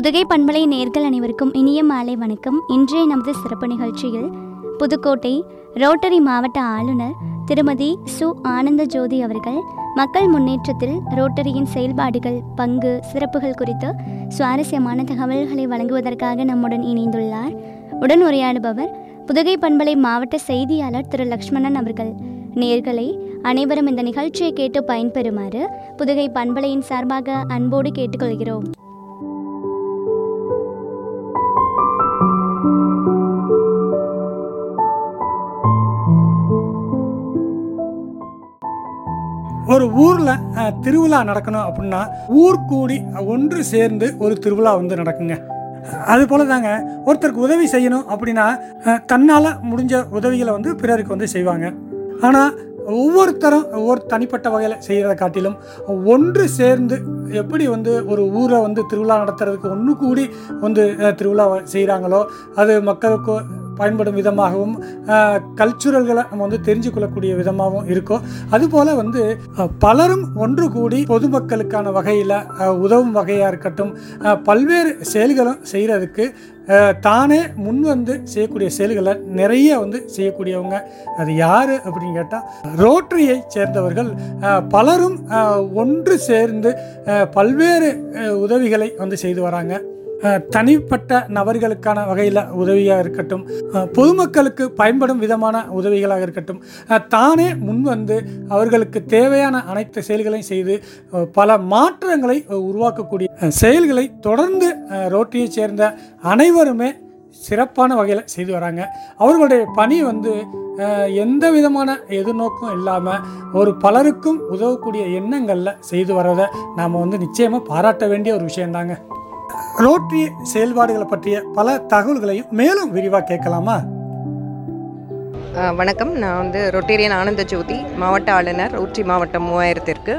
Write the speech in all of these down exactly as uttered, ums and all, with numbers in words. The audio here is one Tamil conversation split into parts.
புதுகை பண்பலை நேர்கள் அனைவருக்கும் இனிய மாலை வணக்கம். இன்றைய நமது சிறப்பு நிகழ்ச்சியில் புதுக்கோட்டை ரோட்டரி மாவட்ட ஆளுநர் திருமதி சு ஆனந்த ஜோதி அவர்கள் மக்கள் முன்னேற்றத்தில் ரோட்டரியின் செயல்பாடுகள், பங்கு, சிறப்புகள் குறித்து சுவாரஸ்யமான தகவல்களை வழங்குவதற்காக நம்முடன் இணைந்துள்ளார். உடன் உரையாடுபவர் புதுகை பண்பலை மாவட்ட செய்தியாளர் திரு லக்ஷ்மணன் அவர்கள். நேர்களை அனைவரும் இந்த நிகழ்ச்சியை கேட்டு பயன்பெறுமாறு புதுகை பண்பலையின் சார்பாக அன்போடு கேட்டுக்கொள்கிறோம். ஒரு ஊரில் திருவிழா நடக்கணும் அப்படின்னா ஊர் கூடி ஒன்று சேர்ந்து ஒரு திருவிழா வந்து நடக்குங்க. அது போல தாங்க ஒருத்தருக்கு உதவி செய்யணும் அப்படின்னா தன்னால் முடிஞ்ச உதவிகளை வந்து பிறருக்கு வந்து செய்வாங்க. ஆனால் ஒவ்வொருத்தரும் ஒவ்வொரு தனிப்பட்ட வகையில் செய்கிறத காட்டிலும் ஒன்று சேர்ந்து எப்படி வந்து ஒரு ஊரை வந்து திருவிழா நடத்துறதுக்கு ஒன்று கூடி வந்து திருவிழா செய்கிறாங்களோ அது மக்களுக்கு பயன்படும் விதமாகவும் கல்ச்சுரல்களை நம்ம வந்து தெரிஞ்சு கொள்ளக்கூடிய விதமாகவும் இருக்கும். அதுபோல் வந்து பலரும் ஒன்று கூடி பொதுமக்களுக்கான வகையில் உதவும் வகையாக இருக்கட்டும், பல்வேறு செயல்களும் செய்கிறதுக்கு தானே முன் வந்து செய்யக்கூடிய செயல்களை நிறைய வந்து செய்யக்கூடியவங்க. அது யார் அப்படின்னு கேட்டால் ரோட்டரியை சேர்ந்தவர்கள் பலரும் ஒன்று சேர்ந்து பல்வேறு உதவிகளை வந்து செய்து வராங்க. தனிப்பட்ட நபர்களுக்கான வகையில் உதவியாக இருக்கட்டும், பொதுமக்களுக்கு பயன்படும் விதமான உதவிகளாக இருக்கட்டும், தானே முன் வந்து அவர்களுக்கு தேவையான அனைத்து செயல்களையும் செய்து பல மாற்றங்களை உருவாக்கக்கூடிய செயல்களை தொடர்ந்து ரோட்டரியை சேர்ந்த அனைவருமே சிறப்பான வகையில் செய்து வராங்க. அவர்களுடைய பணி வந்து எந்த விதமான எதிர்நோக்கம் இல்லாமல் ஒரு பலருக்கும் உதவக்கூடிய எண்ணங்களில் செய்து வர்றதை நாம் வந்து நிச்சயமாக பாராட்ட வேண்டிய ஒரு விஷயந்தாங்க. ரோட்டரி செயல்பாடுகளை பற்றிய பல தகவல்களையும் மேலும் விரிவாக கேட்கலாமா? வணக்கம். நான் வந்து ரொட்டேரியன் ஆனந்த ஜோதி, மாவட்ட ஆளுநர், ரோட்டரி மாவட்டம் மூவாயிரத்திற்கு.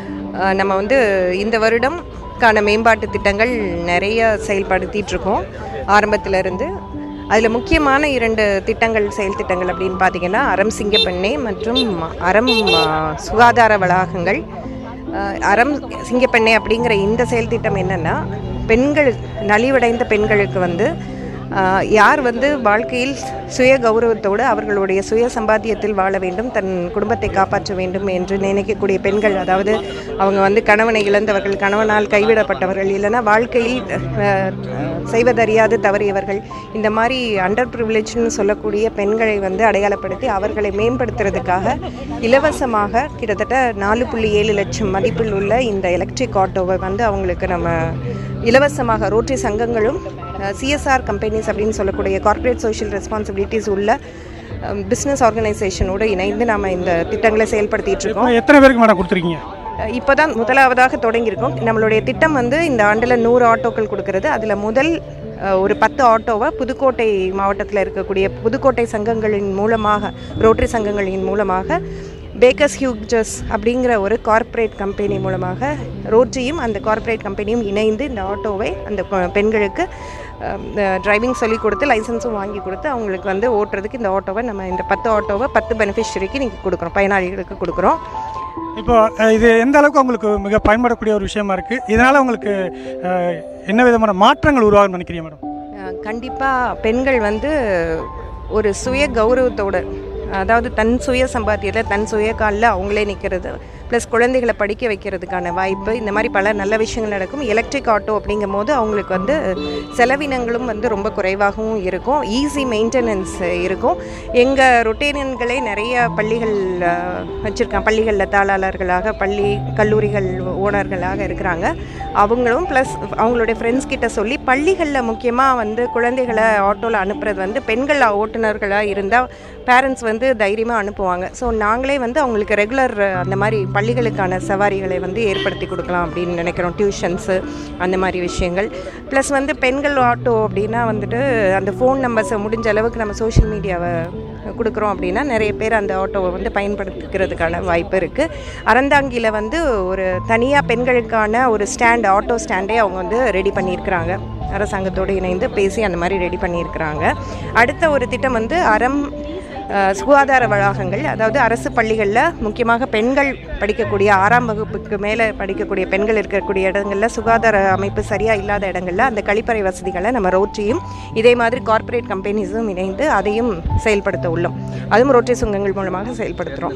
நம்ம வந்து இந்த வருடம்கான மேம்பாட்டு திட்டங்கள் நிறைய செயல்படுத்திகிட்ருக்கோம் ஆரம்பத்திலிருந்து. அதில் முக்கியமான இரண்டு திட்டங்கள், செயல் திட்டங்கள் அப்படின்னு பார்த்திங்கன்னா அறம் சிங்கப்பெண்ணை மற்றும் அறம் சுகாதார வளாகங்கள். அறம் சிங்கப்பெண்ணை அப்படிங்கிற இந்த செயல் திட்டம் என்னென்னா, பெண்கள், நலிவடைந்த பெண்களுக்கு வந்து யார் வந்து வாழ்க்கையில் சுய கௌரவத்தோடு அவர்களுடைய சுய சம்பாத்தியத்தில் வாழ வேண்டும், தன் குடும்பத்தை காப்பாற்ற வேண்டும் என்று நினைக்கக்கூடிய பெண்கள், அதாவது அவங்க வந்து கணவனை இழந்தவர்கள், கணவனால் கைவிடப்பட்டவர்கள், இல்லைனா வாழ்க்கையில் செய்வதறியாது தவறியவர்கள், இந்த மாதிரி அண்டர் ப்ரிவிலேஜ்னு சொல்லக்கூடிய பெண்களை வந்து அடையாளப்படுத்தி அவர்களை மேம்படுத்துறதுக்காக இலவசமாக கிட்டத்தட்ட நாலு புள்ளி ஏழு லட்சம் மதிப்பில் உள்ள இந்த எலக்ட்ரிக் ஆட்டோவை வந்து அவங்களுக்கு நம்ம இலவசமாக ரோட்டரி சங்கங்களும் சிஎஸ்ஆர் கம்பெனிஸ் அப்படின்னு சொல்லக்கூடிய கார்ப்பரேட் சோஷியல் ரெஸ்பான்சிபிலிட்டிஸ் உள்ள பிஸ்னஸ் ஆர்கனைசேஷனோடு இணைந்து நாம் இந்த திட்டங்களை செயல்படுத்திகிட்டு இருக்கோம். எத்தனை பேருக்கு மேடம் கொடுத்துருக்கீங்க? இப்போ தான் முதலாவதாக தொடங்கியிருக்கோம். நம்மளுடைய திட்டம் வந்து இந்த ஆண்டில் நூறு ஆட்டோக்கள் கொடுக்கறது. அதில் முதல் ஒரு பத்து ஆட்டோவை புதுக்கோட்டை மாவட்டத்தில் இருக்கக்கூடிய புதுக்கோட்டை சங்கங்களின் மூலமாக, ரோட்டரி சங்கங்களின் மூலமாக பேக்கர்ஸ் ஹியூஜஸ் அப்படிங்கிற ஒரு கார்ப்பரேட் கம்பெனி மூலமாக ரோட்டரியும் அந்த கார்ப்பரேட் கம்பெனியும் இணைந்து இந்த ஆட்டோவை அந்த பெண்களுக்கு டிரைவிங் சொல்லி கொடுத்து லைசன்ஸும் வாங்கி கொடுத்து அவங்களுக்கு வந்து ஓட்டுறதுக்கு இந்த ஆட்டோவை நம்ம இந்த பத்து ஆட்டோவை பத்து பெனிஃபிஷரிக்கு நீங்கள் கொடுக்குறோம், பயனாளிகளுக்கு கொடுக்குறோம். இப்போ இது எந்த அளவுக்கு உங்களுக்கு மிக பயன்படக்கூடிய ஒரு விஷயமா இருக்குது? இதனால் உங்களுக்கு என்ன விதமான மாற்றங்கள் உருவாகும்னு நினைக்கிறீங்க மேடம்? கண்டிப்பாக பெண்கள் வந்து ஒரு சுய கௌரவத்தோடு, அதாவது தன் சுய சம்பாத்தியத்தில் தன் சுய காலில் அவங்களே நிற்கிறது, ப்ளஸ் குழந்தைகளை படிக்க வைக்கிறதுக்கான வாய்ப்பு, இந்த மாதிரி பல நல்ல விஷயங்கள் நடக்கும். எலக்ட்ரிக் ஆட்டோ அப்படிங்கும் போது அவங்களுக்கு வந்து செலவினங்களும் வந்து ரொம்ப குறைவாகவும் இருக்கும், ஈஸி மெயின்டெனன்ஸ் இருக்கும். எங்கள் ரொட்டேரியன்களே நிறைய பள்ளிகள் வச்சுருக்காங்க, பள்ளிகளில் தாளாளர்களாக, பள்ளி கல்லூரிகள் ஓனர்களாக இருக்கிறாங்க. அவங்களும் ப்ளஸ் அவங்களுடைய ஃப்ரெண்ட்ஸ் கிட்ட சொல்லி பள்ளிகளில் முக்கியமாக வந்து குழந்தைகளை ஆட்டோவில் அனுப்புறது வந்து பெண்கள் ஓட்டுநர்களாக இருந்தால் பேரண்ட்ஸ் வந்து தைரியமாக அனுப்புவாங்க. ஸோ நாங்களே வந்து அவங்களுக்கு ரெகுலர் அந்த மாதிரி பள்ளிகளுக்கான சவாரிகளை வந்து ஏற்படுத்தி கொடுக்கலாம் அப்படின்னு நினைக்கிறோம். டியூஷன்ஸு அந்த மாதிரி விஷயங்கள். ப்ளஸ் வந்து பெண்கள் ஆட்டோ அப்படின்னா வந்துட்டு அந்த ஃபோன் நம்பர்ஸை முடிஞ்ச அளவுக்கு நம்ம சோஷியல் மீடியாவை கொடுக்குறோம் அப்படின்னா நிறைய பேர் அந்த ஆட்டோவை வந்து பயன்படுத்திக்கிறதுக்கான வாய்ப்பு இருக்குது. அறந்தாங்கியில் வந்து ஒரு தனியாக பெண்களுக்கான ஒரு ஸ்டாண்ட், ஆட்டோ ஸ்டாண்டே அவங்க வந்து ரெடி பண்ணியிருக்கிறாங்க. அரசாங்கத்தோடு இணைந்து பேசி அந்த மாதிரி ரெடி பண்ணியிருக்கிறாங்க. அடுத்த ஒரு திட்டம் வந்து அறம் சுகாதார வளாகங்கள், அதாவது அரசு பள்ளிகளில் முக்கியமாக பெண்கள் படிக்கக்கூடிய ஆறாம் வகுப்புக்கு மேலே படிக்கக்கூடிய பெண்கள் இருக்கக்கூடிய இடங்களில் சுகாதார அமைப்பு சரியாக இல்லாத இடங்களில் அந்த கழிப்பறை வசதிகளை நம்ம ரோட்டரியும் இதே மாதிரி கார்ப்பரேட் கம்பெனிஸும் இணைந்து அதையும் செயல்படுத்த உள்ளோம். அதுவும் ரோட்டரி சங்கங்கள் மூலமாக செயல்படுத்துகிறோம்.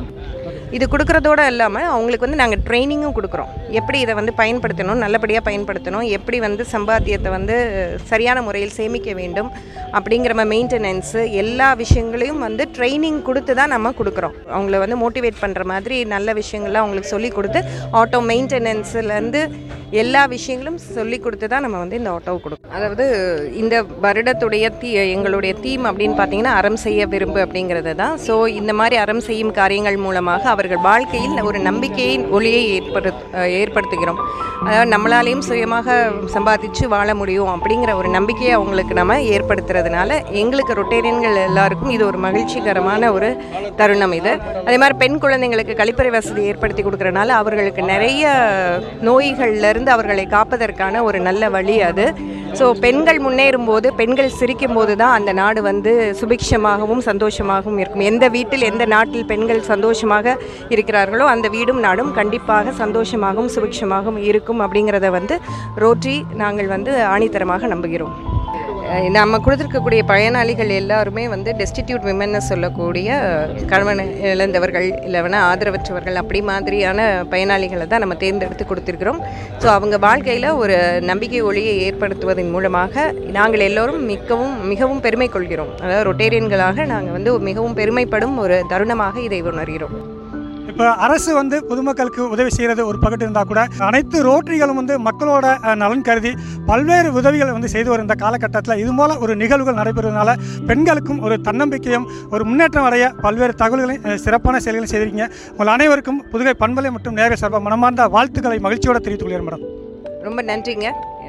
இது கொடுக்குறதோடு இல்லாமல் அவங்களுக்கு வந்து நாங்கள் ட்ரைனிங்கும் கொடுக்குறோம். எப்படி இதை வந்து பயன்படுத்தணும், நல்லபடியாக பயன்படுத்தணும், எப்படி வந்து சம்பாத்தியத்தை வந்து சரியான முறையில் சேமிக்க வேண்டும் அப்படிங்கிற மெயின்டெனன்ஸு எல்லா விஷயங்களையும் வந்து ட்ரைனிங் கொடுத்து தான் நம்ம கொடுக்குறோம். அவங்கள வந்து மோட்டிவேட் பண்ணுற மாதிரி நல்ல விஷயங்கள்லாம் அவங்களுக்கு சொல்லி கொடுத்து ஆட்டோ மெயின்டெனன்ஸ்லேருந்து எல்லா விஷயங்களும் சொல்லி கொடுத்து தான் நம்ம வந்து இந்த ஆட்டோவை கொடுக்கும். அதாவது இந்த வருடத்துடைய தீ எங்களுடைய தீம் அப்படின்னு பார்த்தீங்கன்னா அறம் செய்ய விரும்பு அப்படிங்கிறது தான். ஸோ இந்த மாதிரி அறம் செய்யும் காரியங்கள் மூலமாக அவர்கள் வாழ்க்கையில் ஒரு நம்பிக்கையின் ஒளியை ஏற்படு ஏற்படுத்துகிறோம். அதாவது நம்மளாலேயும் சுயமாக சம்பாதிச்சு வாழ முடியும் அப்படிங்கிற ஒரு நம்பிக்கையை அவங்களுக்கு நம்ம ஏற்படுத்துறதுனால எங்களுக்கு ரொட்டேரியன்கள் எல்லாருக்கும் இது ஒரு மகிழ்ச்சிகரமான ஒரு தருணம். இது அதே மாதிரி பெண் குழந்தைங்களுக்கு கழிப்பறை வசதி ஏற்படுத்தி கொடுக்குறதுனால அவர்களுக்கு நிறைய நோய்கள்லேருந்து அவர்களை காப்பதற்கான ஒரு நல்ல வழி அது. ஸோ பெண்கள் முன்னேறும் போது, பெண்கள் சிரிக்கும் போது தான் அந்த நாடு வந்து சுபிக்ஷமாகவும் சந்தோஷமாகவும் இருக்கும். எந்த வீட்டில் எந்த நாட்டில் பெண்கள் சந்தோஷமாக இருக்கிறார்களோ அந்த வீடும் நாடும் கண்டிப்பாக சந்தோஷமாகவும் சுபிக்ஷமாகவும் இருக்கும் அப்படிங்கிறத வந்து ரோட்டரி நாங்கள் வந்து ஆணித்தரமாக நம்புகிறோம். நம்ம கொடுத்துருக்கக்கூடிய பயனாளிகள் எல்லாருமே வந்து டெஸ்டிடியூட் விமன்னு சொல்லக்கூடிய கணவன் இழந்தவர்கள் இல்லைனா ஆதரவற்றவர்கள் அப்படி மாதிரியான பயனாளிகளை தான் நம்ம தேர்ந்தெடுத்து கொடுத்துருக்குறோம். ஸோ அவங்க வாழ்க்கையில் ஒரு நம்பிக்கை ஒளியை ஏற்படுத்துவதன் மூலமாக நாங்கள் எல்லோரும் மிகவும் மிகவும் பெருமை கொள்கிறோம். அதாவது ரொட்டேரியன்களாக நாங்கள் வந்து மிகவும் பெருமைப்படும் ஒரு தருணமாக இதை உணர்கிறோம். இப்போ அரசு வந்து பொதுமக்களுக்கு உதவி செய்கிறது ஒரு பக்கத்து இருந்தால் கூட அனைத்து ரோட்டரிகளும் வந்து மக்களோட நலன் கருதி பல்வேறு உதவிகளை வந்து செய்து வரும் இந்த காலகட்டத்தில் இது போல ஒரு நிகழ்வுகள் நடைபெறுவதனால பெண்களுக்கும் ஒரு தன்னம்பிக்கையும் ஒரு முன்னேற்றம் அடைய பல்வேறு தகவல்களையும் சிறப்பான செயல்களை செய்திருக்கீங்க. உங்கள் அனைவருக்கும் புதுகை பண்பலை மற்றும் நேர சார்பாக மனமார்ந்த வாழ்த்துக்களை மகிழ்ச்சியோடு தெரிவித்துக் கொள்கிறேன் மேடம். ரொம்ப நன்றிங்க.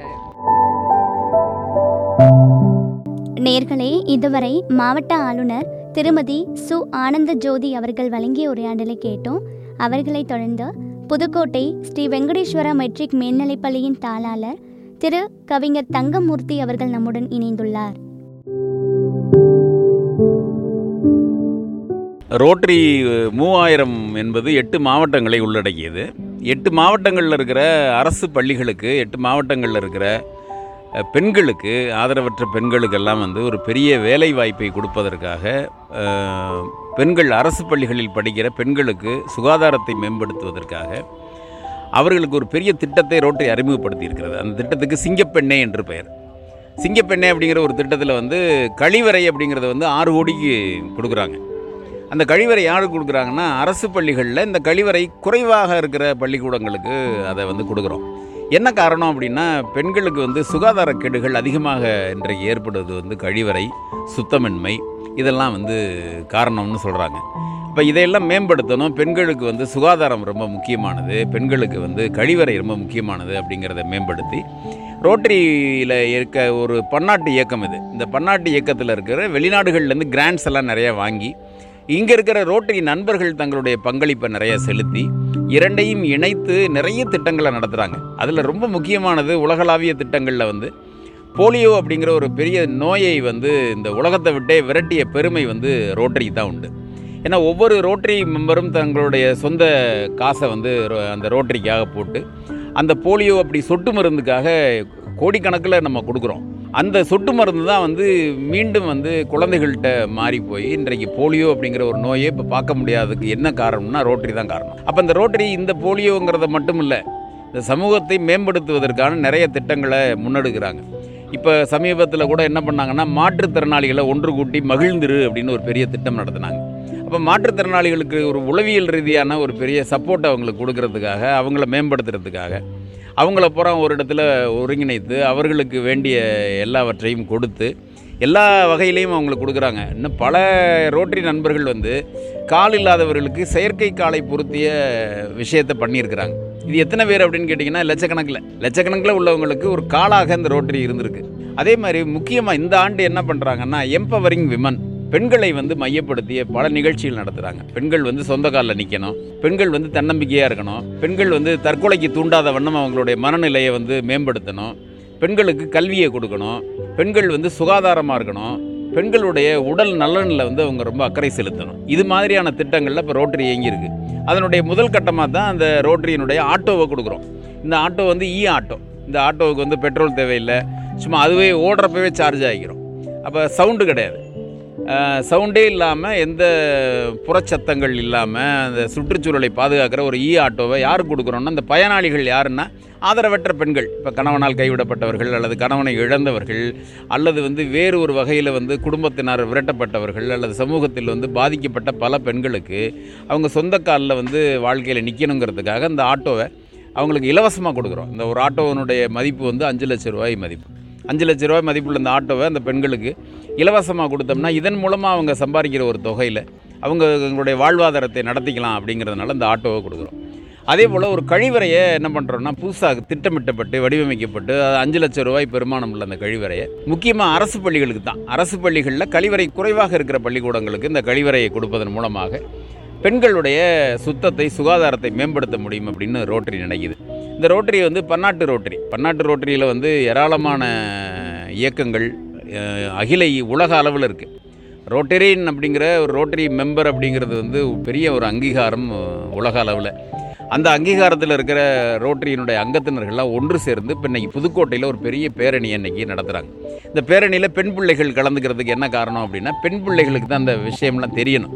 நேயர்களே, இதுவரை மாவட்ட ஆளுநர் திருமதி சு ஆனந்த ஜோதி அவர்கள் வழங்கிய உரையாடலை கேட்டோம். அவர்களை தொடர்ந்து புதுக்கோட்டை ஸ்ரீ வெங்கடேஸ்வரா மெட்ரிக் மேல்நிலைப்பள்ளியின் தாளாளர் திரு கவிஞர் தங்கமூர்த்தி அவர்கள் நம்முடன் இணைந்துள்ளார். ரோட்டரி மூவாயிரம் என்பது எட்டு மாவட்டங்களை உள்ளடக்கியது. எட்டு மாவட்டங்களில் இருக்கிற அரசு பள்ளிகளுக்கு, எட்டு மாவட்டங்களில் இருக்கிற பெண்களுக்கு, ஆதரவற்ற பெண்களுக்கெல்லாம் வந்து ஒரு பெரிய வேலை வாய்ப்பை கொடுப்பதற்காக பெண்கள் அரசு பள்ளிகளில் படிக்கிற பெண்களுக்கு சுகாதாரத்தை மேம்படுத்துவதற்காக அவர்களுக்கு ஒரு பெரிய திட்டத்தை ரோட்டரி அறிமுகப்படுத்தி இருக்கிறது. அந்த திட்டத்துக்கு சிங்கப்பெண்ணே என்று பெயர். சிங்கப்பெண்ணே அப்படிங்கிற ஒரு திட்டத்தில் வந்து கழிவறை அப்படிங்கிறத வந்து ஆறு கோடிக்கு கொடுக்குறாங்க. அந்த கழிவறை யாருக்கு கொடுக்குறாங்கன்னா அரசு பள்ளிகளில் இந்த கழிவறை குறைவாக இருக்கிற பள்ளிக்கூடங்களுக்கு அதை வந்து கொடுக்குறோம். என்ன காரணம் அப்படின்னா பெண்களுக்கு வந்து சுகாதார கேடுகள் அதிகமாக இன்றைக்கு ஏற்படுவது வந்து கழிவறை, சுத்தமின்மை, இதெல்லாம் வந்து காரணம்னு சொல்கிறாங்க. இப்போ இதையெல்லாம் மேம்படுத்தணும். பெண்களுக்கு வந்து சுகாதாரம் ரொம்ப முக்கியமானது, பெண்களுக்கு வந்து கழிவறை ரொம்ப முக்கியமானது அப்படிங்கிறத மேம்படுத்தி ரோட்டரியில் இருக்க ஒரு பன்னாட்டு இயக்கம் இது. இந்த பன்னாட்டு இயக்கத்தில் இருக்கிற வெளிநாடுகள்லேருந்து கிராண்ட்ஸ் எல்லாம் நிறையா வாங்கி இங்கே இருக்கிற ரோட்டரி நண்பர்கள் தங்களுடைய பங்களிப்பை நிறைய செலுத்தி இரண்டையும் இணைத்து நிறைய திட்டங்களை நடத்துகிறாங்க. அதில் ரொம்ப முக்கியமானது உலகளாவிய திட்டங்களில் வந்து போலியோ அப்படிங்கிற ஒரு பெரிய நோயை வந்து இந்த உலகத்தை விட்டே விரட்டிய பெருமை வந்து ரோட்டரிக்கு தான் உண்டு. ஏன்னா ஒவ்வொரு ரோட்டரி மெம்பரும் தங்களுடைய சொந்த காசை வந்து அந்த ரோட்டரிக்காக போட்டு அந்த போலியோ அப்படி சொட்டு மருந்துக்காக கோடிக்கணக்கில் நம்ம கொடுக்குறோம். அந்த சொட்டு மருந்து தான் வந்து மீண்டும் வந்து குழந்தைகள்கிட்ட மாறி போய் இன்றைக்கு போலியோ அப்படிங்கிற ஒரு நோயை இப்போ பார்க்க முடியாததுக்கு என்ன காரணம்னா ரோட்டரி தான் காரணம். அப்போ இந்த ரோட்டரி இந்த போலியோங்கிறத மட்டும் இல்லை, இந்த சமூகத்தை மேம்படுத்துவதற்கான நிறைய திட்டங்களை முன்னெடுக்கிறாங்க. இப்போ சமீபத்தில் கூட என்ன பண்ணாங்கன்னா மாற்றுத்திறனாளிகளை ஒன்று கூட்டி மகிழ்ந்திரு அப்படின்னு ஒரு பெரிய திட்டம் நடத்தினாங்க. அப்போ மாற்றுத்திறனாளிகளுக்கு ஒரு உளவியல் ரீதியான ஒரு பெரிய சப்போர்ட் அவங்களுக்கு கொடுக்கறதுக்காக, அவங்கள மேம்படுத்துறதுக்காக அவங்கள பூரா ஒரு இடத்துல ஒருங்கிணைத்து அவர்களுக்கு வேண்டிய எல்லாவற்றையும் கொடுத்து எல்லா வகையிலையும் அவங்களுக்கு கொடுக்குறாங்க. இன்னும் பல ரோட்டரி நண்பர்கள் வந்து கால் இல்லாதவர்களுக்கு செயற்கை காலை பொருத்திய விஷயத்தை பண்ணியிருக்கிறாங்க. இது எத்தனை பேர் அப்படின்னு கேட்டிங்கன்னா லட்சக்கணக்கில் லட்சக்கணக்கில் உள்ளவங்களுக்கு ஒரு காலாக இந்த ரோட்டரி இருந்திருக்கு. அதே மாதிரி முக்கியமாக இந்த ஆண்டு என்ன பண்ணுறாங்கன்னா எம்பவரிங் விமன், பெண்களை வந்து மையப்படுத்திய பல நிகழ்ச்சிகள் நடத்துகிறாங்க. பெண்கள் வந்து சொந்த காலில் நிற்கணும், பெண்கள் வந்து தன்னம்பிக்கையாக இருக்கணும், பெண்கள் வந்து தற்கொலைக்கு தூண்டாத வண்ணம் அவங்களுடைய மனநிலையை வந்து மேம்படுத்தணும், பெண்களுக்கு கல்வியை கொடுக்கணும், பெண்கள் வந்து சுகாதாரமாக இருக்கணும், பெண்களுடைய உடல் நலனில் வந்து அவங்க ரொம்ப அக்கறை செலுத்தணும். இது மாதிரியான திட்டங்களில் இப்போ ரோட்டரி இயங்கியிருக்கு. அதனுடைய முதல் கட்டமாக தான் அந்த ரோட்டரியினுடைய ஆட்டோவை கொடுக்குறோம். இந்த ஆட்டோ வந்து இ ஆட்டோ. இந்த ஆட்டோவுக்கு வந்து பெட்ரோல் தேவையில்லை, சும்மா அதுவே ஓடுறப்பவே சார்ஜ் ஆகிக்கிறோம். அப்போ சவுண்டு கிடையாது, சவுண்டே இல்லாமல் எந்த புறச்சத்தங்கள் இல்லாமல் அந்த சுற்றுச்சூழலை பாதுகாக்கிற ஒரு இ ஆட்டோவை யாருக்கு கொடுக்குறோன்னா, அந்த பயனாளிகள் யாருன்னா ஆதரவற்ற பெண்கள், இப்போ கணவனால் கைவிடப்பட்டவர்கள் அல்லது கணவனை இழந்தவர்கள் அல்லது வந்து வேறு ஒரு வகையில் வந்து குடும்பத்தினர் விரட்டப்பட்டவர்கள் அல்லது சமூகத்தில் வந்து பாதிக்கப்பட்ட பல பெண்களுக்கு அவங்க சொந்த காலில் வந்து வாழ்க்கையில் நிற்கணுங்கிறதுக்காக அந்த ஆட்டோவை அவங்களுக்கு இலவசமாக கொடுக்குறோம். இந்த ஒரு ஆட்டோவனுடைய மதிப்பு வந்து அஞ்சு லட்ச ரூபாய் மதிப்பு. அஞ்சு லட்ச ரூபாய் மதிப்புள்ள இந்த ஆட்டோவை அந்த பெண்களுக்கு இலவசமாக கொடுத்தோம்னா இதன் மூலமாக அவங்க சம்பாதிக்கிற ஒரு தொகையில் அவங்க அவங்களுடைய வாழ்வாதாரத்தை நடத்திக்கலாம். அப்படிங்கிறதுனால இந்த ஆட்டோவை கொடுக்குறோம். அதே போல் ஒரு கழிவறையை என்ன பண்ணுறோன்னா, புதுசாக திட்டமிட்டப்பட்டு வடிவமைக்கப்பட்டு அது அஞ்சு லட்சம் ரூபாய் பெருமானம் உள்ள அந்த கழிவறையை முக்கியமாக அரசு பள்ளிகளுக்கு தான், அரசு பள்ளிகளில் கழிவறை குறைவாக இருக்கிற பள்ளிக்கூடங்களுக்கு இந்த கழிவறையை கொடுப்பதன் மூலமாக பெண்களுடைய சுத்தத்தை சுகாதாரத்தை மேம்படுத்த முடியும் அப்படின்னு ரோட்டரி நினைக்குது. இந்த ரோட்டரி வந்து பன்னாட்டு ரோட்டரி. பன்னாட்டு ரோட்டரியில் வந்து ஏராளமான இயக்கங்கள் அகில உலக அளவில் இருக்குது. ரோட்டரியன் அப்படிங்கிற ஒரு ரோட்டரி மெம்பர் அப்படிங்கிறது வந்து பெரிய ஒரு அங்கீகாரம் உலக அளவில். அந்த அங்கீகாரத்தில் இருக்கிற ரோட்டரியினுடைய அங்கத்தினர்கள்லாம் ஒன்று சேர்ந்து இப்போ இன்றைக்கி புதுக்கோட்டையில் ஒரு பெரிய பேரணியை இன்றைக்கி நடத்துகிறாங்க. இந்த பேரணியில் பெண் பிள்ளைகள் கலந்துக்கிறதுக்கு என்ன காரணம் அப்படின்னா, பெண் பிள்ளைகளுக்கு தான் அந்த விஷயம்லாம் தெரியணும்.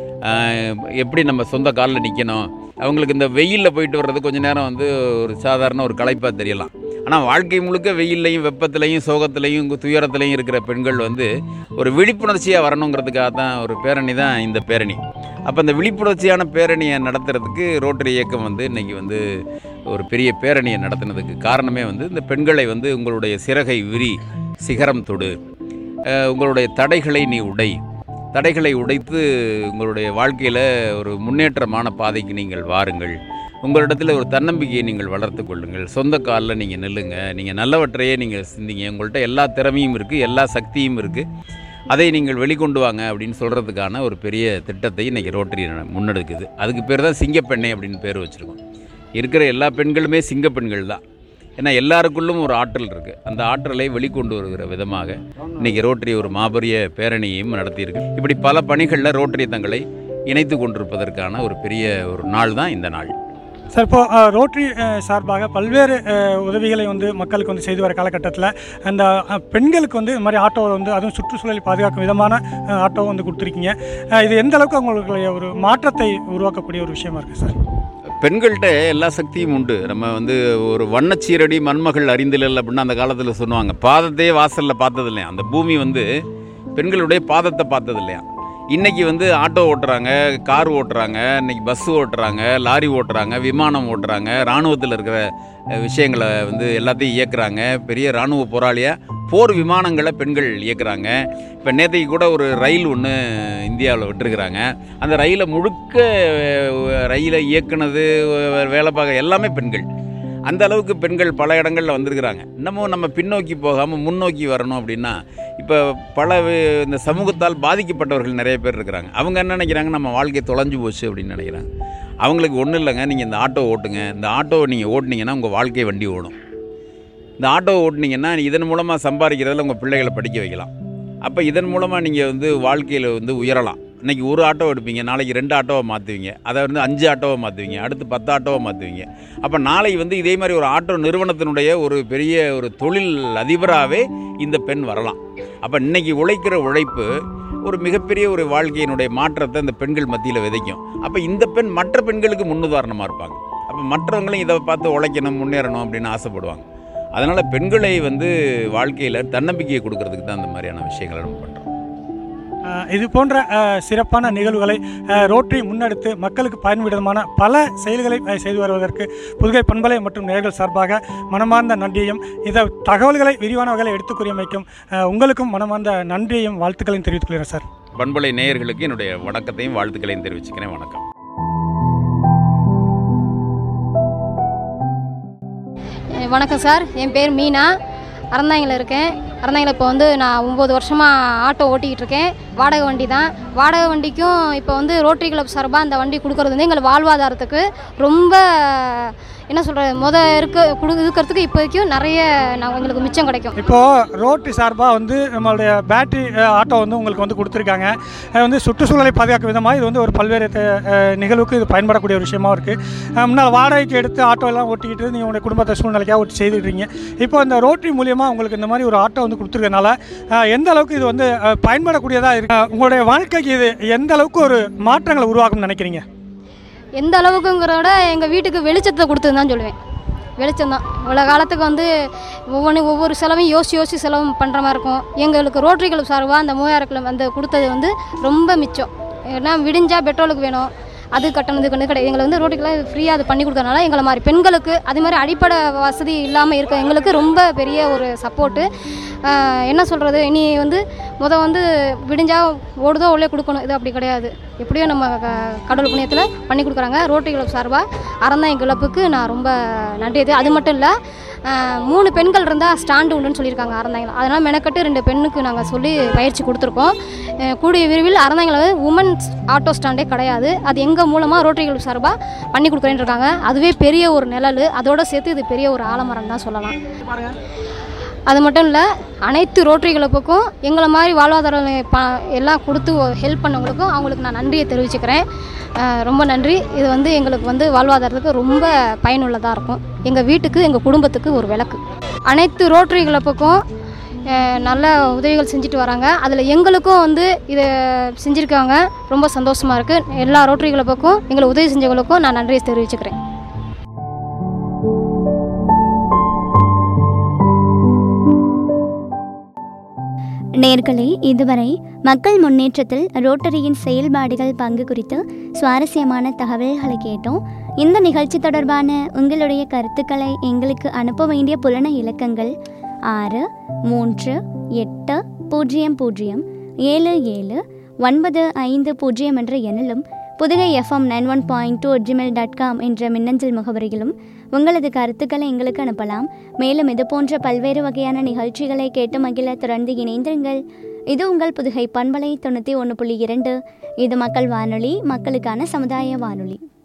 எப்படி நம்ம சொந்த காலில் நிற்கணும். அவங்களுக்கு இந்த வெயிலில் போயிட்டு வர்றது கொஞ்சம் நேரம் வந்து ஒரு சாதாரண ஒரு களைப்பாக தெரியலாம். ஆனால் வாழ்க்கை முழுக்க வெயில்லையும் வெப்பத்திலையும் சோகத்திலையும் துயரத்திலையும் இருக்கிற பெண்கள் வந்து ஒரு விழிப்புணர்ச்சியாக வரணுங்கிறதுக்காக தான் ஒரு பேரணி தான் இந்த பேரணி. அப்போ அந்த விழிப்புணர்ச்சியான பேரணியை நடத்துறதுக்கு ரோட்டரி இயக்கம் வந்து இன்றைக்கி வந்து ஒரு பெரிய பேரணியை நடத்துனதுக்கு காரணமே வந்து இந்த பெண்களை வந்து உங்களுடைய சிறகை விரி, சிகரம் தொடு, உங்களுடைய தடைகளை நீ உடை, தடைகளை உடைத்து உங்களுடைய வாழ்க்கையில் ஒரு முன்னேற்றமான பாதைக்கு நீங்கள் வாருங்கள், உங்களிடத்தில் ஒரு தன்னம்பிக்கையை நீங்கள் வளர்த்து கொள்ளுங்கள், சொந்த காலில் நீங்கள் நில்லுங்க, நீங்கள் நல்லவற்றையே நீங்கள் சிந்திங்க, உங்கள்கிட்ட எல்லா திறமையும் இருக்குது, எல்லா சக்தியும் இருக்குது, அதை நீங்கள் வெளிக்கொண்டு வாங்க அப்படின்னு சொல்கிறதுக்கான ஒரு பெரிய திட்டத்தை இன்றைக்கி ரோட்டரி முன்னெடுக்குது. அதுக்கு பேர் தான் சிங்கப்பெண்ணை அப்படின்னு பேர் வச்சுருக்கோம். இருக்கிற எல்லா பெண்களுமே சிங்கப்பெண்கள் தான். ஏன்னா எல்லாருக்குள்ளும் ஒரு ஆற்றல் இருக்குது. அந்த ஆற்றலை வெளிக்கொண்டு வருகிற விதமாக இன்றைக்கி ரோட்டரி ஒரு மாபெரிய பேரணியையும் நடத்தியிருக்கு. இப்படி பல பணிகளில் ரோட்டரி தங்களை இணைத்து கொண்டிருப்பதற்கான ஒரு பெரிய ஒரு நாள் தான் இந்த நாள். சார், இப்போது ரோட்டரி சார்பாக பல்வேறு உதவிகளை வந்து மக்களுக்கு வந்து செய்து வர காலகட்டத்தில் அந்த பெண்களுக்கு வந்து இந்த மாதிரி ஆட்டோவை வந்து அதுவும் சுற்றுச்சூழலை பாதுகாக்கும் விதமான ஆட்டோவை வந்து கொடுத்துருக்கீங்க. இது எந்த அளவுக்கு அவங்களுடைய ஒரு மாற்றத்தை உருவாக்கக்கூடிய ஒரு விஷயமா இருக்குது சார்? பெண்கள்கிட்ட எல்லா சக்தியும் உண்டு. நம்ம வந்து ஒரு வண்ணச்சீரடி மண்மகள் அறிந்தில் அப்படின்னு அந்த காலத்தில் சொல்லுவாங்க. பாதத்தையே வாசலில் பார்த்தது இல்லையா, அந்த பூமி வந்து பெண்களுடைய பாதத்தை பார்த்தது இல்லையா. இன்றைக்கி வந்து ஆட்டோ ஓட்டுறாங்க, கார் ஓட்டுறாங்க, இன்றைக்கி பஸ்ஸு ஓட்டுறாங்க, லாரி ஓட்டுறாங்க, விமானம் ஓட்டுறாங்க, இராணுவத்தில் இருக்கிற விஷயங்களை வந்து எல்லாத்தையும் இயக்குறாங்க. பெரிய இராணுவ போராளியாக போர் விமானங்களை பெண்கள் இயக்குறாங்க. இப்போ நேற்றைக்கு கூட ஒரு ரயில் ஒன்று இந்தியாவில் விட்டுருக்குறாங்க. அந்த ரயிலை முழுக்க ரயிலை இயக்குனது, வேலை பார்க்க எல்லாமே பெண்கள். அந்த அளவுக்கு பெண்கள் பல இடங்களில் வந்திருக்கிறாங்க. இன்னமும் நம்ம பின்னோக்கி போகாமல் முன்னோக்கி வரணும் அப்படின்னா, இப்போ பல இந்த சமூகத்தால் பாதிக்கப்பட்டவர்கள் நிறைய பேர் இருக்கிறாங்க. அவங்க என்ன நினைக்கிறாங்க, நம்ம வாழ்க்கை தொலைஞ்சு போச்சு அப்படின்னு நினைக்கிறாங்க. அவங்களுக்கு ஒன்றும் இல்லைங்க, நீங்கள் இந்த ஆட்டோ ஓட்டுங்க. இந்த ஆட்டோவை நீங்கள் ஓட்டினீங்கன்னா உங்கள் வாழ்க்கை வண்டி ஓடும். இந்த ஆட்டோவை ஓட்டினீங்கன்னா இதன் மூலமாக சம்பாதிக்கிறதில் உங்கள் பிள்ளைகளை படிக்க வைக்கலாம். அப்போ இதன் மூலமாக நீங்கள் வந்து வாழ்க்கையில் வந்து உயரலாம். இன்றைக்கி ஒரு ஆட்டோ எடுப்பீங்க, நாளைக்கு ரெண்டு ஆட்டோவை மாற்றுவீங்க, அதை வந்து அஞ்சு ஆட்டோவை மாற்றுவீங்க, அடுத்து பத்து ஆட்டோவை மாற்றுவீங்க. அப்போ நாளைக்கு வந்து இதே மாதிரி ஒரு ஆட்டோ நிறுவனத்தினுடைய ஒரு பெரிய ஒரு தொழில் அதிபராகவே இந்த பெண் வரலாம். அப்போ இன்றைக்கி உழைக்கிற உழைப்பு ஒரு மிகப்பெரிய ஒரு வாழ்க்கையினுடைய மாற்றத்தை இந்த பெண்கள் மத்தியில் விதைக்கும். அப்போ இந்த பெண் மற்ற பெண்களுக்கு முன்னுதாரணமாக இருப்பாங்க. அப்போ மற்றவங்களும் இதை பார்த்து உழைக்கணும், முன்னேறணும் அப்படின்னு ஆசைப்படுவாங்க. அதனால் பெண்களை வந்து வாழ்க்கையில் தன்னம்பிக்கையை கொடுக்கறதுக்கு தான் இந்த மாதிரியான விஷயங்களை நம்ம பண்ணுறோம். இது போன்ற சிறப்பான நிகழ்வுகளை ரோட்டரி முன்னெடுத்து மக்களுக்கு பயன்விடமான பல செயல்களை செய்து வருவதற்கு புதுகை பண்பலை மற்றும் நேயர்கள் சார்பாக மனமார்ந்த நன்றியையும், இதை தகவல்களை விரிவான வகையில் எடுத்துக்கூறியமைக்கும் உங்களுக்கும் மனமார்ந்த நன்றியையும் வாழ்த்துக்களையும் தெரிவித்துக் கொள்கிறேன் சார். பண்பலை நேயர்களுக்கு என்னுடைய வணக்கத்தையும் வாழ்த்துக்களையும் தெரிவிச்சுக்கிறேன். வணக்கம். வணக்கம் சார், என் பேர் மீனா, அறந்தாங்கில் இருக்கேன். அறந்தாங்கில் இப்போ வந்து நான் ஒம்பது வருஷமாக ஆட்டோ ஓட்டிக்கிட்டு இருக்கேன். வாடகை வண்டி தான். வாடகை வண்டிக்கும் இப்போ வந்து ரோட்டரி கிளப் சார்பாக அந்த வண்டி கொடுக்குறது வந்து எங்கள் வாழ்வாதாரத்துக்கு ரொம்ப என்ன சொல்கிறது, முத இருக்க கொடு இருக்கிறதுக்கு இப்போதைக்கும் நிறைய நான் எங்களுக்கு மிச்சம் கிடைக்கும். இப்போது ரோட்டரி சார்பாக வந்து நம்மளுடைய பேட்டரி ஆட்டோ வந்து உங்களுக்கு வந்து கொடுத்துருக்காங்க. அது வந்து சுற்றுச்சூழலை பாதுகாக்கும் விதமாக இது வந்து ஒரு பல்வேறு நிகழ்வுக்கு இது பயன்படக்கூடிய ஒரு விஷயமா இருக்குது. முன்னால் வாடகைக்கு எடுத்து ஆட்டோ எல்லாம் ஓட்டிக்கிட்டு நீங்கள் உங்களுடைய குடும்பத்தை சூழ்நிலைக்காக ஓட்டி செய்துக்கிட்டீங்க. இப்போ இந்த ரோட்டரி மூலியமாக உங்களுக்கு இந்த மாதிரி ஒரு ஆட்டோ வந்து கொடுத்துருக்கனால எந்த அளவுக்கு இது வந்து பயன்படக்கூடியதாக இருக்கு, உங்களுடைய வாழ்க்கைக்கு இது எந்த அளவுக்கு ஒரு மாற்றங்களை உருவாக்கும்னு நினைக்கிறீங்க? எந்த அளவுக்குங்கிறத விட எங்கள் வீட்டுக்கு வெளிச்சத்தை கொடுத்ததுன்னு தான் சொல்லுவேன். வெளிச்சம் தான். இவ்வளோ காலத்துக்கு வந்து ஒவ்வொன்று ஒவ்வொரு செலவையும் யோசிச்சு யோசிச்சு செலவு பண்ணுற மாதிரி இருக்கும். எங்களுக்கு ரோட்டரி கிளப் சார்பாக அந்த மூவாயிரம் கிலோ அந்த கொடுத்தது வந்து ரொம்ப மிச்சம். ஏன்னா விடிஞ்சால் பெட்ரோலுக்கு வேணும், அது கட்டணம் இது கிடையாது. எங்களை வந்து ரோட்டுக்கெல்லாம் ஃப்ரீயாக அது பண்ணி கொடுக்கறனால எங்களை மாதிரி பெண்களுக்கு அதே மாதிரி அடிப்படை வசதி இல்லாமல் இருக்க எங்களுக்கு ரொம்ப பெரிய ஒரு சப்போர்ட்டு. என்ன சொல்கிறது, இனி வந்து முத வந்து விடிஞ்சால் ஓடுதோ உள்ளே கொடுக்கணும், இது அப்படி கிடையாது. எப்படியோ நம்ம க கடவுள் புண்ணியத்தில் பண்ணி கொடுக்குறாங்க. ரோட்டரி கிளப் சார்பாக அறந்தாங்க கிளப்புக்கு நான் ரொம்ப நன்றி. அது அது மட்டும் இல்லை, மூணு பெண்கள் இருந்தால் ஸ்டாண்டு உண்டுன்னு சொல்லியிருக்காங்க அறந்தாங்க. அதனால் மெனக்கட்டு ரெண்டு பெண்ணுக்கு நாங்கள் சொல்லி பயிற்சி கொடுத்துருக்கோம். கூடிய விரைவில் அறந்தாங்கில் உமன்ஸ் ஆட்டோ ஸ்டாண்டே கிடையாது. அது எங்கள் மூலமாக ரோட்டரி கிளப் சார்பாக பண்ணி கொடுக்குறேன்னு இருக்காங்க. அதுவே பெரிய ஒரு நிழல். அதோடு சேர்த்து இது பெரிய ஒரு ஆலமரம் தான் சொல்லலாம். அது மட்டும் இல்லை, அனைத்து ரோட்டரி கிளப்புக்கும் எங்களை மாதிரி வாழ்வாதாரம் ப எல்லாம் கொடுத்து ஹெல்ப் பண்ணவங்களுக்கும் அவங்களுக்கு நான் நன்றியை தெரிவிச்சுக்கிறேன். ரொம்ப நன்றி. இது வந்து எங்களுக்கு வந்து வாழ்வாதாரத்துக்கு ரொம்ப பயனுள்ளதாக இருக்கும். எங்கள் வீட்டுக்கு எங்கள் குடும்பத்துக்கு ஒரு விளக்கு. அனைத்து ரோட்டரி கிளப்புக்கும் நல்ல உதவிகள் செஞ்சுட்டு வராங்க. அதில் எங்களுக்கும் வந்து இதை செஞ்சுருக்காங்க. ரொம்ப சந்தோஷமாக இருக்குது. எல்லா ரோட்டரி கிளப்புக்கும் எங்களை உதவி செஞ்சவங்களுக்கும் நான் நன்றியை தெரிவிச்சுக்கிறேன். நேயர்களே, இதுவரை மக்கள் முன்னேற்றத்தில் ரோட்டரியின் செயல்பாடுகள் பங்கு குறித்து சுவாரஸ்யமான தகவல்களை கேட்டோம். இந்த நிகழ்ச்சி தொடர்பான உங்களுடைய கருத்துக்களை எங்களுக்கு அனுப்ப வேண்டிய புலன இலக்கங்கள் ஆறு மூன்று எட்டு பூஜ்ஜியம் பூஜ்ஜியம் ஏழு ஏழு ஒன்பது ஐந்து பூஜ்ஜியம் என்ற எண்ணிலும் Pudugai FM nine one point two Gmail dot com என்ற மின்னஞ்சல் முகவரியிலும் உங்களது கருத்துக்களை எங்களுக்கு அனுப்பலாம். மேலும் இது போன்ற பல்வேறு வகையான நிகழ்ச்சிகளை கேட்டு மகிழ தொடர்ந்து இணைந்திருங்கள். இது உங்கள் புதுகை பண்பலை தொண்ணூற்றி ஒன்று புள்ளி இரண்டு. இது மக்கள் வானொலி, மக்களுக்கான சமுதாய வானொலி.